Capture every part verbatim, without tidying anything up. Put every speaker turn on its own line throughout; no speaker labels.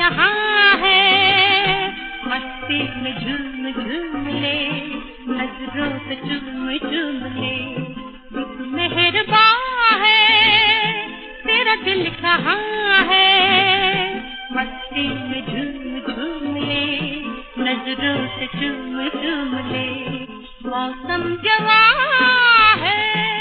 यहाँ है, मस्ती में झूम झूम ले, नजरों से चूम चूम ले। रुक मेहरबान है, तेरा दिल कहाँ है, मस्ती में झूम झूम ले, नजरों से चूम चूम ले। मौसम जवां है,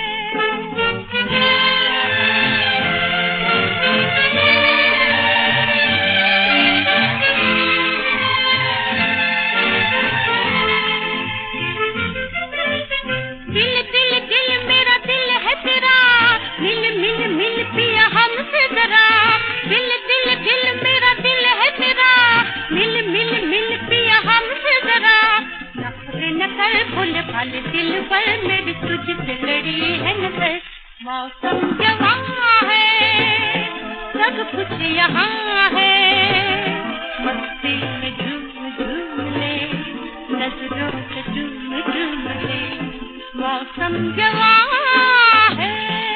दिल दिल दिल मेरा दिल है तेरा, मिल मिल मिल पिया हमसे जरा। दिल दिल दिल मेरा दिल है तेरा, मिल मिल मिल पिया हमसे जरा। नखरे न कर भूल भाले दिल पर मेरी तुझसे लड़ी है नजर। मौसम जवां है, सब कुछ यहाँ है, मस्ती में झूम झूम ले, नजरों से चूम चूम ले। मौसम जवां है।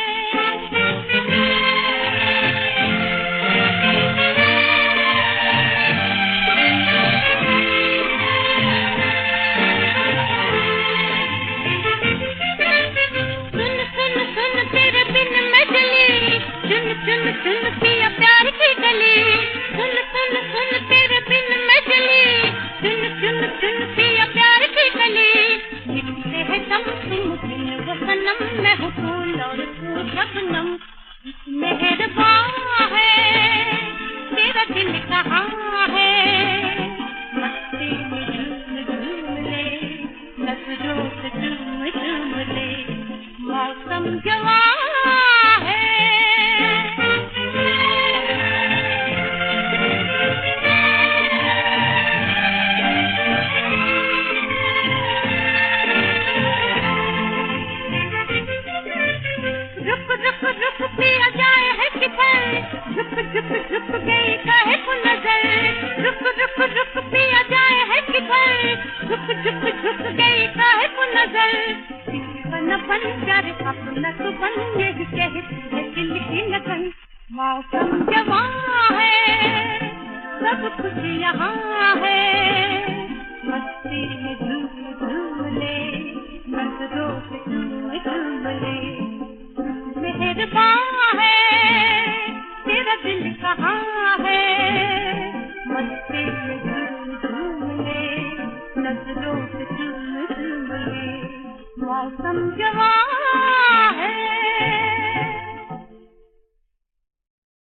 सुन सुन सुन तेरे बिन मैं जली, सुन सुन सुन पिया प्यार की गली। सुन सुन सुन तेरे बिन मैं जली, सुन सुन सुन पिया प्यार की गली। लिखते हैं दम तुम बिन वो सनम, मैं हूँ फूल और तू शबनम। मेहरबान है, तेरा दिल कहाँ है, मस्ती में झूम झूम ले, नजरों से चूम चूम ले। मौसम जवां है। रुक रुक रुक पिया जाए है किधर, झुक झुक झुक गई काहे को नजर। रुक रुक रुक पिया जाए है किधर, झुक झुक झुक गई काहे को नजर। बन बन प्यारे अपना तो बन, यही कहती है दिल की लगन। मौसम जवां है, सब कुछ यहाँ है, मस्ती में झूम झूम ले, नजरों से चूम चूम ले। मेहरबान है, तेरा दिल कहाँ है, मस्ती में झूम झूम ले, नजरों से चूम चूम ले। मौसम जवां है।